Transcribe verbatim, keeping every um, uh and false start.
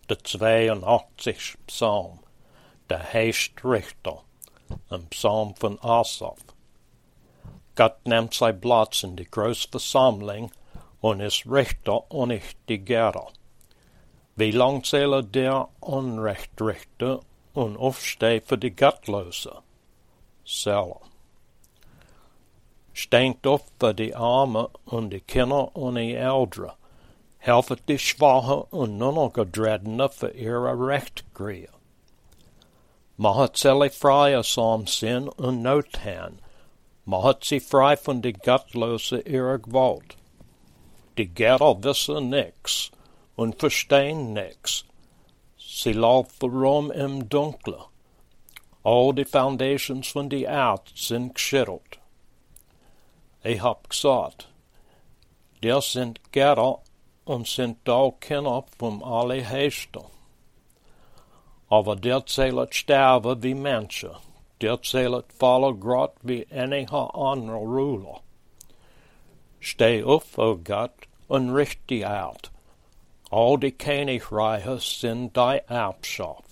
de tweeënachtigste psalm, de Heestrichter, een psalm van Asaf. God neemt zijn plaats in de grote verzameling en is richter en de Gere. Wie lang zullen der onrecht richten en opstaan voor de godloze? Zelden. Steent op voor de armen en de kinderen en de ouderen. Helft de schwachen en nonnengedreddenen voor ihre rechtgreer. Macht sie vrij som sin en nood hen. Macht sie vrij van de godloze ihre gewalt. De Gere wissen niks en verstaan niks. Sie laufen rum im Dunkle. All de foundations van de aard zijn geschitteld. Ik heb gezegd, der sind Gere und sind da Kinder vom Allerhöchsten. Aber der zählt sterben wie Menschen, der zählt fallen grad wie einiger andere Ruler. Steh auf, o Gott, und richt die Erd. All die Königreiche sind dein Erbschaft.